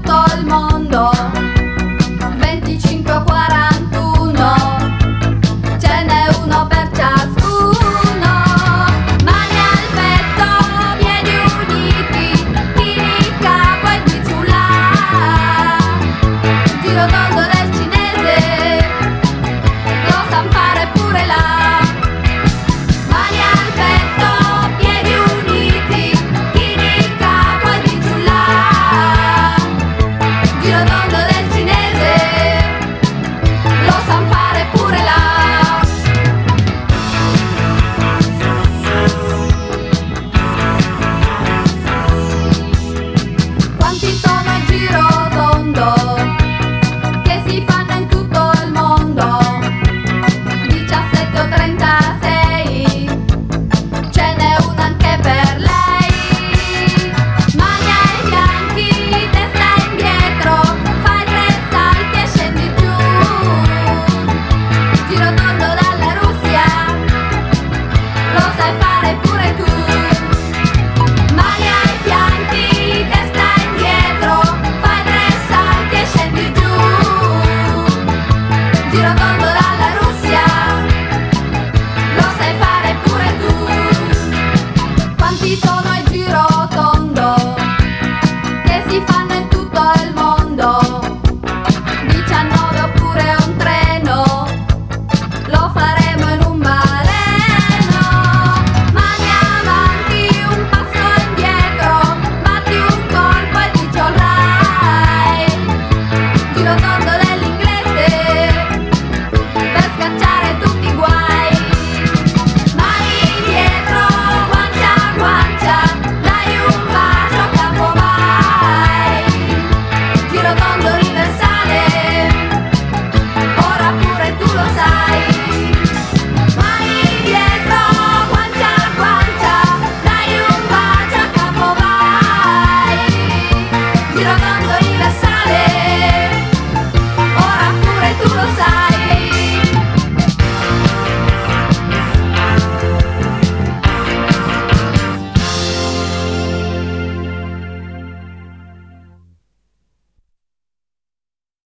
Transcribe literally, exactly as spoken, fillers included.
tutto il mondo. Venticinque o quarantuno, ce n'è uno per ciascuno. Mani al petto, piedi uniti, chini il capo e qui giù là. Giro tondo del cinese, lo san fare pure là. Mani al petto, piedi uniti, chini il capo e qui giù là. Giro tondo del cinese, lo san fare pure là. Quanti sono il giro tondo che si fanno in tutto il mondo? diciassette o trentasei, ce n'è una anche per lei. Mani ai fianchi, testa indietro, fai tre salti e scendi giù. Giro tondo dalla Russia, lo sai fare pure tu. Mani ai fianchi, testa indietro, fai tre salti e scendi giù. Giro tondo dalla Russia, lo sai fare pure tu. Quanti sono i giro tondo che si fanno in tutto il mondo?